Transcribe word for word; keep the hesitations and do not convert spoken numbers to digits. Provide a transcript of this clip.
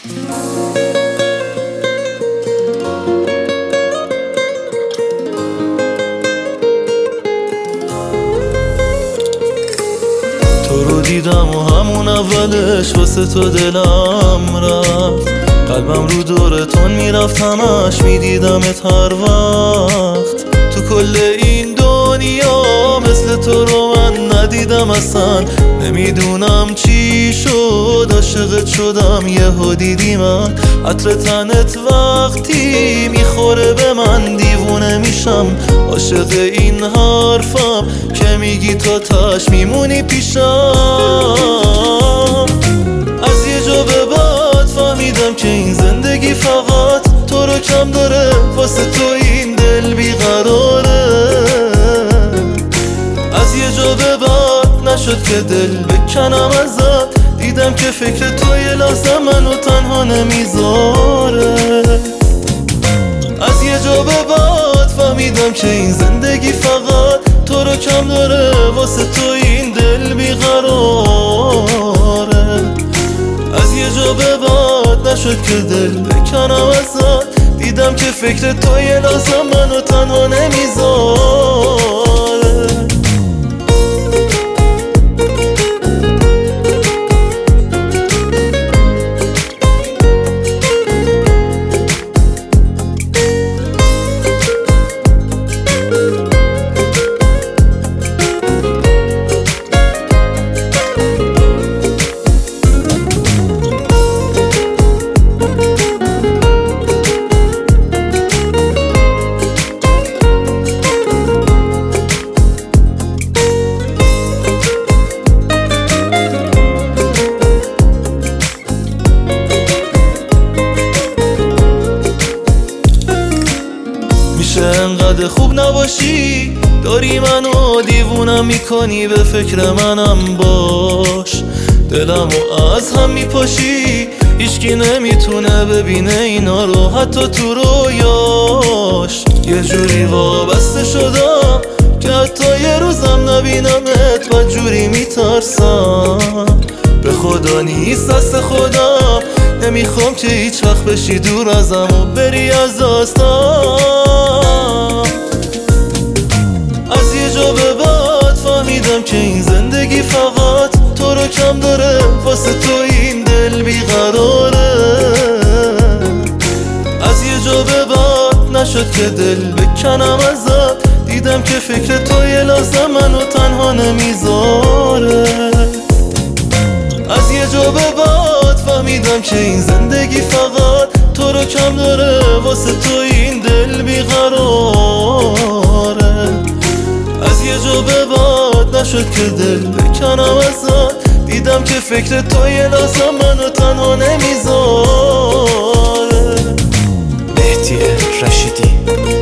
تو رو دیدم و همون اولش واسه تو دلم رفت، قلبم رو دورتون میرفت همش میدیدمت هر وقت. تو کل این دنیا مثل تو رو من ندیدم اصلا، نمیدونم چی شد عاشقت شدم یهو دیدی من. عطر تنت وقتی میخوره به من دیوونه میشم، عاشق این حرفم که میگی تا تاش میمونی پیشم. از یه جا به بعد فهمیدم که این زندگی فقط تو رو کم داره، واسه تو این دل بیقراره. از یه جا به بعد نشد که دل بکنم ازت، دیدم که فکر تو یه لحظه منو تنها نمیذاره. از یه جا به بعد فهمیدم که این زندگی فقط تو رو کم داره، واسه تو این دل بیقراره. از یه جا به بعد نشد که دل بکنم ازت، دیدم که فکر تو یه لحظه منو تنها نمیذاره. انقدر خوب نباشی داری منو دیوونم میکنی، به فکر منم باش، دلمو از هم میپاشی. هیچکی نمیتونه ببینه اینا رو حتی تو رویاش. یه جوری وابسته شدم که حتی یه روزم نبینمت و جوری میترسم. به خدا نیست دست خودم، نمیخوام که هیچ وقت بشی دور ازم و بری از داستان. از یه جا به بعد فهمیدم که این زندگی فقط تو رو کم داره، واسه تو این دل بیقراره. از یه جا به بعد نشد که دل بکنم ازت، دیدم که فکر تو یه لحظه منو تنها نمیذاره. از یه جا به بعد فهمیدم که این زندگی فقط تو رو کم داره، واسه تو این دل بیقراره. از یه جا به بعد نشد که دل بکنم ازت، دیدم که فکر تو یه لحظه منو تنها نمیذاره. مهدی رشیدی.